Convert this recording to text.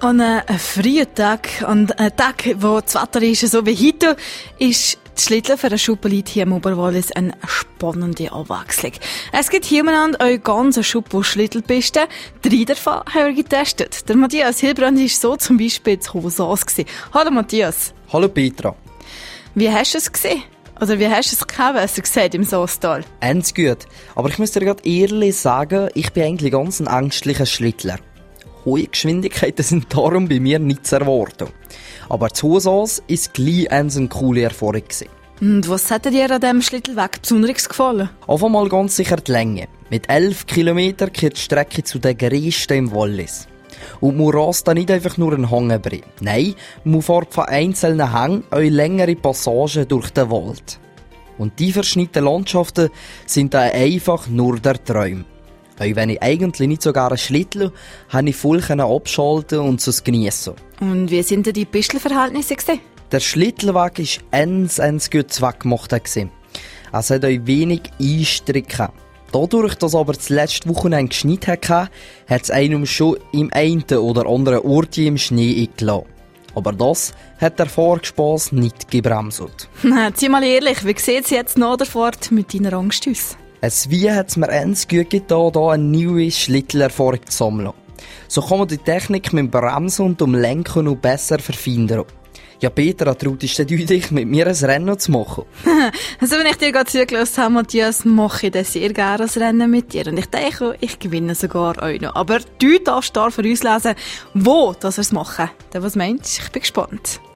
An einem freien Tag, an einem Tag, wo das Wetter ist, so wie heute, ist das Schlitteln für einen Schuppenlied hier im Oberwallis eine spannende Abwechslung. Es gibt hier miteinander eine ganze Schuppe Schlittelpisten. 3 davon haben wir getestet. Der Matthias Hilbrand war so zum Beispiel zu Hosaas. Hallo Matthias. Hallo Petra. Wie hast du es gesehen? Oder wie hast du es besser gesehen im Soastal? Ganz gut. Aber ich muss dir gerade ehrlich sagen, ich bin eigentlich ganz ein ängstlicher Schlittler. Hohe Geschwindigkeiten sind darum bei mir nicht zu erwarten. Aber zu Hosaas war gleich eine coole Erfahrung. Und was hat dir an diesem Schlittelweg besonders gefallen? Auf einmal ganz sicher die Länge. Mit 11 Kilometern gehört die Strecke zu den grössten im Wallis. Und man rast da nicht einfach nur einen Hang über. Nein, man fährt von einzelnen Hängen eine längere Passagen durch den Wald. Und die verschnittenen Landschaften sind da einfach nur der Traum. Auch wenn ich eigentlich nicht so gerne schlittle, konnte ich voll abschalten und es geniessen. Und wie sind denn die Pistenverhältnisse gewesen? Der Schlittelweg war ganz gut zweckgemacht. Es hat euch wenig Einstriche. Dadurch, dass aber das letzte Wochenende geschneit hatte, hat es einem schon im einen oder anderen Ort im Schnee eingelassen. Aber das hat der Fahrgespass nicht gebremst. Zieh mal ehrlich, wie sieht es jetzt nach der Fahrt mit deiner Angst aus? Wie hat es mir ganz gut getan, hier eine neue Schlittelerfahrung zu sammeln. So kann man die Technik mit dem Bremsen und dem Lenken noch besser verfeinern. Ja, Petra, trautest du dich, mit mir ein Rennen zu machen? Also, wenn ich dir gerade zugelassen habe, Matthias, mache ich das sehr gerne ein Rennen mit dir. Und ich denke, ich gewinne sogar auch noch. Aber du darfst da für uns lesen, wo das wir es machen. Was meinst du? Ich bin gespannt.